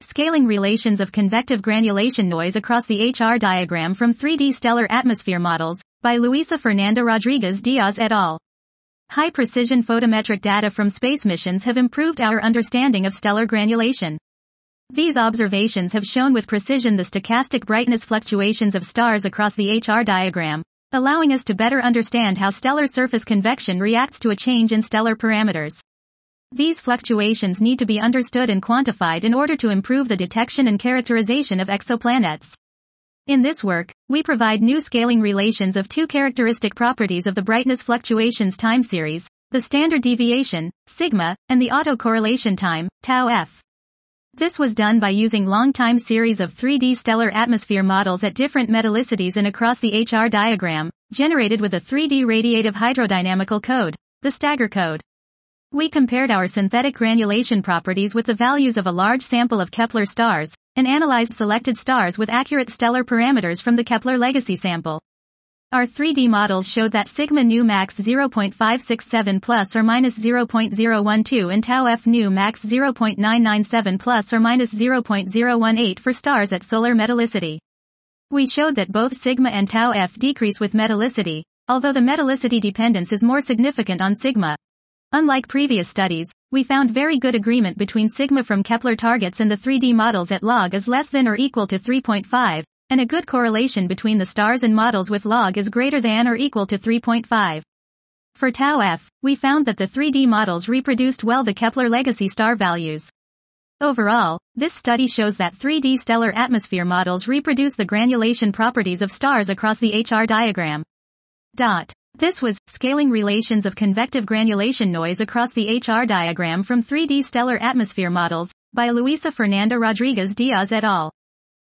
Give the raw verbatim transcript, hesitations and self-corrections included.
Scaling Relations of Convective Granulation Noise Across the H R Diagram from three D Stellar Atmosphere Models, by Luisa Fernanda Rodriguez Diaz et al. High-precision photometric data from space missions have improved our understanding of stellar granulation. These observations have shown with precision the stochastic brightness fluctuations of stars across the H R diagram, allowing us to better understand how stellar surface convection reacts to a change in stellar parameters. These fluctuations need to be understood and quantified in order to improve the detection and characterization of exoplanets. In this work, we provide new scaling relations of two characteristic properties of the brightness fluctuations time series, the standard deviation, sigma, and the autocorrelation time, tau f. This was done by using long time series of three D stellar atmosphere models at different metallicities and across the H R diagram, generated with a three D radiative hydrodynamical code, the Stagger code. We compared our synthetic granulation properties with the values of a large sample of Kepler stars, and analyzed selected stars with accurate stellar parameters from the Kepler legacy sample. Our three D models showed that sigma nu max zero point five six seven plus or minus zero point zero one two and tau f nu max zero point nine nine seven plus or minus zero point zero one eight for stars at solar metallicity. We showed that both sigma and tau f decrease with metallicity, although the metallicity dependence is more significant on sigma. Unlike previous studies, we found very good agreement between sigma from Kepler targets and the three D models at log is less than or equal to three point five, and a good correlation between the stars and models with log is greater than or equal to three point five. For tau f, we found that the three D models reproduced well the Kepler legacy star values. Overall, this study shows that three D stellar atmosphere models reproduce the granulation properties of stars across the H R diagram. Dot. This was Scaling Relations of Convective Granulation Noise Across the H R Diagram from three D Stellar Atmosphere Models, by Luisa Fernanda Rodriguez Diaz et al.